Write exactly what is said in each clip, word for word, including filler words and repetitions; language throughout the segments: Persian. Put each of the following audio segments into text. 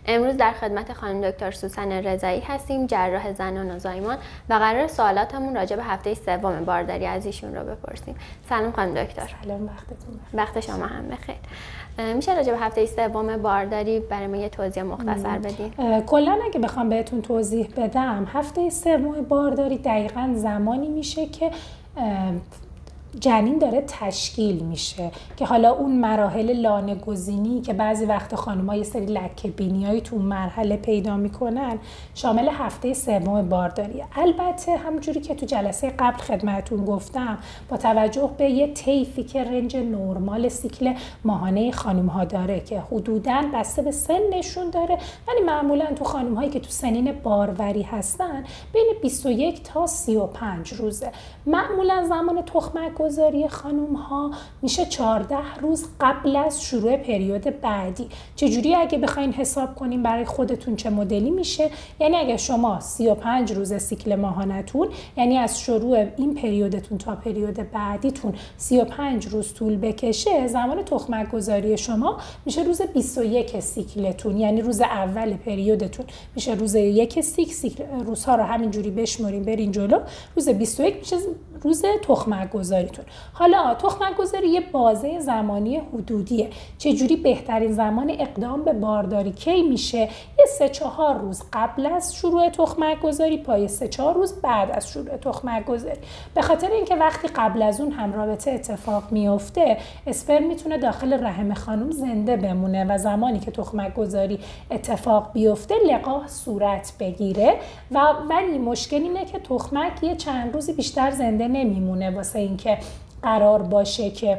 امروز در خدمت خانم دکتر سوسن رضایی هستیم، جراح زنان و زایمان، و قرار سوالاتمون راجع به هفته سوم بارداری از ایشون رو بپرسیم. سلام خانم دکتر. سلام، وقتتون بخیر. وقت شما هم بخیر. میشه راجع به هفته سوم بارداری برای ما یه توضیح مختصر بدین؟ کلا اگه بخوام بهتون توضیح بدم، هفته سوم بارداری دقیقاً زمانی میشه که جنین داره تشکیل میشه که حالا اون مراحل لانه گزینی که بعضی وقت خانم‌ها یه سری لکه بینیایی تو مرحله پیدا میکنن شامل هفته سوم بارداریه. البته همونجوری که تو جلسه قبل خدمتتون گفتم، با توجه به یه طیفی که رنج نرمال سیکل ماهانه خانم‌ها داره که حدوداً بسته به سنشون داره، ولی معمولاً تو خانم‌هایی که تو سنین باروری هستن بین بیست و یک تا سی و پنج روزه. معمولاً زمان تخمک گذاری خانم ها میشه چهارده روز قبل از شروع پریود بعدی. چجوری اگه بخواین حساب کنیم برای خودتون چه مدلی میشه؟ یعنی اگه شما سی و پنج روز سیکل ماهانتون، یعنی از شروع این پریودتون تا پریود بعدیتون سی و پنج روز طول بکشه، زمان تخمک گذاری شما میشه روز بیست و یک سیکلتون، یعنی روز اول پریودتون میشه روز یک سیکل. سیکل روزها رو همینجوری بشماریم برین جلو، روز بیست و یک میشه روز تخمک گذاریتون. حالا تخمک گذاری یه بازه زمانی حدودیه. چجوری بهترین زمان اقدام به بارداری کی میشه؟ یه سه چهار روز قبل از شروع تخمک گذاری، پای سه چهار روز بعد از شروع تخمک گذاری. به خاطر اینکه وقتی قبل از اون هم رابطه اتفاق میفته، اسپرم میتونه داخل رحم خانم زنده بمونه و زمانی که تخمک گذاری اتفاق بیفته لقاح صورت بگیره، و ولی مشکل اینه که تخمک یه چند روزی بیشتر زنده نمیمونه واسه اینکه قرار باشه که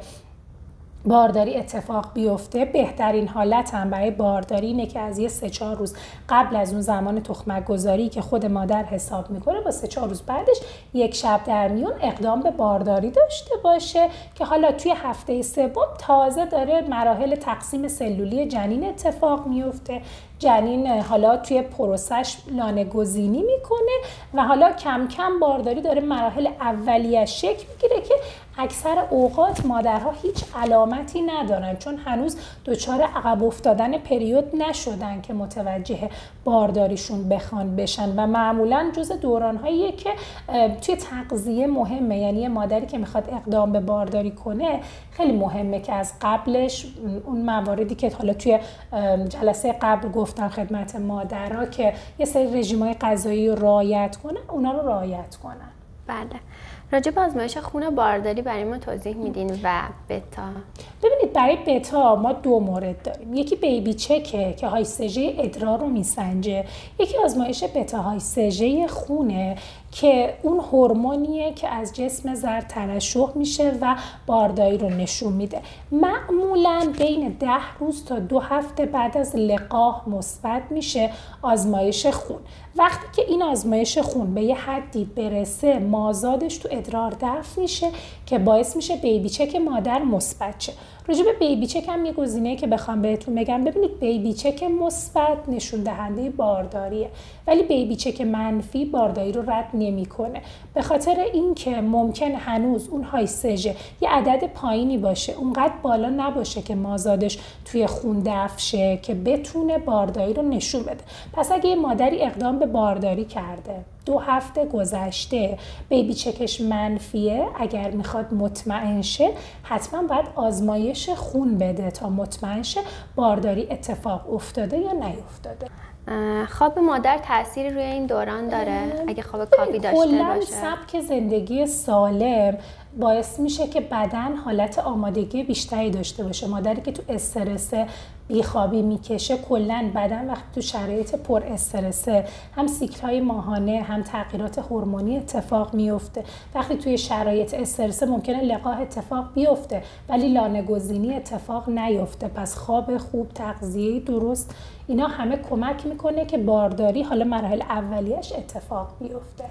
بارداری اتفاق بیفته. بهترین حالت هم برای بارداری اینه که از یه سه چهار روز قبل از اون زمان تخمک گذاری که خود مادر حساب میکنه با سه چهار روز بعدش یک شب در میون اقدام به بارداری داشته باشه، که حالا توی هفته سوم تازه داره مراحل تقسیم سلولی جنین اتفاق میفته. جنین حالا توی پروسش لانه گزینی میکنه و حالا کم کم بارداری داره مراحل اولیه‌اش شکل میگیره که اکثر اوقات مادرها هیچ علامتی ندارن، چون هنوز دچار عقب افتادن پریود نشدن که متوجه بارداریشون بخوان بشن، و معمولا جز دورانهاییه که توی تغذیه مهمه. یعنی مادری که میخواد اقدام به بارداری کنه خیلی مهمه که از قبلش اون مواردی که حالا توی جلسه قبل گفتم خدمت مادرها که یه سری رژیم‌های غذایی رو رعایت کنن، اونا رو رعایت کنن. بله. راجع به آزمایش خون بارداری برای ما توضیح میدین و بتا؟ ببینید، برای بتا ما دو مورد داریم. یکی بیبی چکه که هایسژه ادرار رو میسنجه، یکی آزمایش بتا هایسژه خونه که اون هورمونیه که از جسم زر ترشح میشه و بارداری رو نشون میده. معمولاً بین ده روز تا دو هفته بعد از لقاح مثبت میشه آزمایش خون. وقتی که این آزمایش خون به یه حدی برسه، مازادش تو ادرار دفع میشه که باعث میشه بیبی چک مادر مثبت شه. راجع به بیبی چک هم یه گزینه‌ای که بخوام بهتون بگم، ببینید بیبی چک مثبت نشون دهنده بارداریه، ولی بیبی چک منفی بارداری رو رد نمیکنه، به خاطر اینکه ممکن هنوز اون هایسژه یه عدد پایینی باشه، اونقدر بالا نباشه که مازادش توی خون دفع شه که بتونه بارداری رو نشون بده. پس اگه یه مادری اقدام به بارداری کرده، دو هفته گذشته، بیبی چکش منفیه، اگر میخواد مطمئن شه حتما باید آزمایش خون بده تا مطمئن شه بارداری اتفاق افتاده یا نیفتاده. خواب مادر تأثیری روی این دوران داره؟ اگه خواب کافی داشته باشه؟ کلاً سبک زندگی سالم باعث میشه که بدن حالت آمادگی بیشتری داشته باشه. مادری که تو استرس بیخوابی میکشه، کلاً بدن وقتی تو شرایط پر استرسه، هم سیکل‌های ماهانه هم تغییرات هورمونی اتفاق میفته. وقتی توی شرایط استرس ممکنه لقاح اتفاق بیفته ولی لانه گزینی اتفاق نیفته. پس خواب خوب، تغذیه درست، اینا همه کمک میکنه که بارداری حالا مراحل اولیش اتفاق بیفته.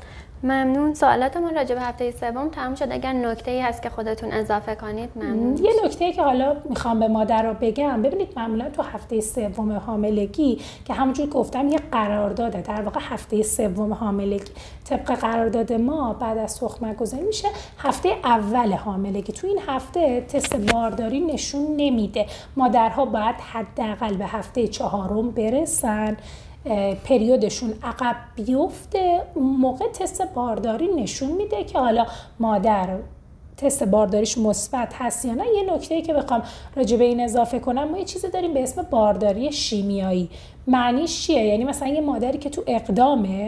ممنون. سوالات ما راجع به هفته سوم تموم شد. اگر نکته‌ای هست که خودتون اضافه کنید ممنون. یه نکته‌ای که حالا میخوام به مادرها بگم، ببینید معمولا تو هفته سوم حاملگی که همونجور گفتم یه قرارداده، در واقع هفته سوم حاملگی طبق قرارداد ما بعد از تخمک گذاری میشه هفته اول حاملگی. تو این هفته تست بارداری نشون نمیده. مادرها باید حداقل به هفته چهارم برسن، پریودشون عقب بیفته، اون موقع تست بارداری نشون میده که حالا مادر تست بارداریش مثبت هست یا نه. یه نکته‌ای که بخوام راجع به این اضافه کنم، ما یه چیزی داریم به اسم بارداری شیمیایی. معنیش چیه؟ یعنی مثلا یه مادری که تو اقدامه،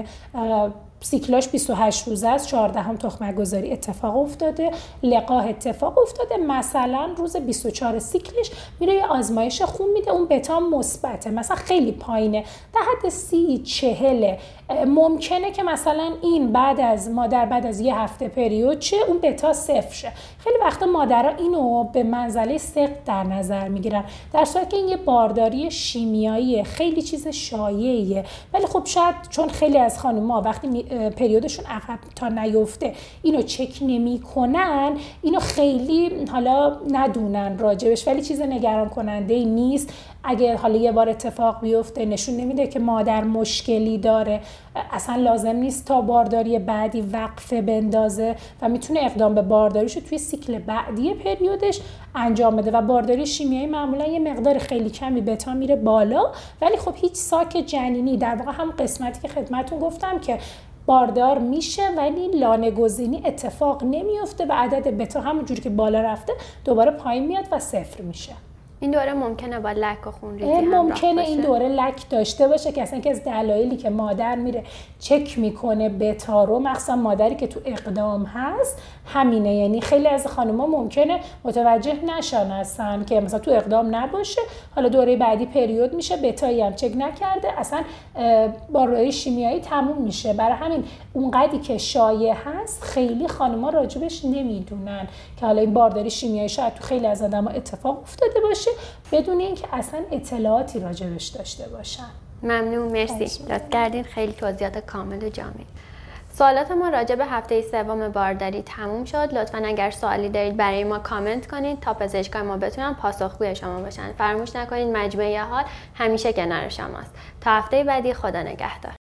سیکلاش بیست و هشت روزه است، چهاردهم تخمک گذاری اتفاق افتاده، لقاح اتفاق افتاده، مثلا روز بیست و چهار سیکلش میره یه آزمایش خون میده، اون بتا مثبته، مثلا خیلی پایینه، در حد سی چهل، ممکنه که مثلا این بعد از مادر بعد از یه هفته پریود چه اون بتا صفر شه. خیلی وقتا مادرها اینو به منزله سقط در نظر میگیرن، در صورتی که این یه بارداری شیمیاییه، خیلی چیز شایعیه. ولی خب شاید چون خیلی از خانم‌ها وقتی پریودشون عقب تا نیفته اینو چک نمی کنن، اینو خیلی حالا ندونن راجبش، ولی چیز نگران کننده ای نیست. اگه حالا یه بار اتفاق بیفته نشون نمیده که مادر مشکلی داره، اصلا لازم نیست تا بارداری بعدی وقفه بندازه و میتونه اقدام به بارداریشو توی سیکل بعدی پریودش انجام بده. و بارداری شیمیایی معمولا یه مقدار خیلی کمی بتا میره بالا، ولی خب هیچ ساک جنینی، در واقع هم قسمتی که خدمتتون گفتم که باردار میشه ولی لانه گزینی اتفاق نمیفته و عدد بتا همونجوری که بالا رفته دوباره پایین میاد و صفر میشه. این دوره ممکنه با لک و خونریزی همراه ممکنه باشه. این دوره لک داشته باشه که اصلا که از دلایلی که مادر میره چک میکنه بتا رو، مخصوصا مادری که تو اقدام هست همینه. یعنی خیلی از خانم‌ها ممکنه متوجه نشن اصلا که مثلا تو اقدام نباشه، حالا دوره بعدی پریود میشه بتایی هم چک نکرده، اصلا بارداری شیمیایی تموم میشه. برای همین اونقدری که شایع هست خیلی خانم‌ها راجبش نمیدونن که حالا این بارداری شیمیایی شاید تو خیلی از آدم‌ها اتفاق افتاده باشه بدون اینکه اصلا اطلاعاتی راجبش داشته باشن. ممنون، مرسی، لطف کردین، خیلی توضیحات کامل و جامع. سوالات ما راجع به هفته سوم بارداری تموم شد. لطفاً اگر سوالی دارید برای ما کامنت کنید تا پزشکای ما بتونن پاسخگوی شما باشن. فراموش نکنید مجموعه حال همیشه کنار شماست. تا هفته بعدی، خدا نگهدار.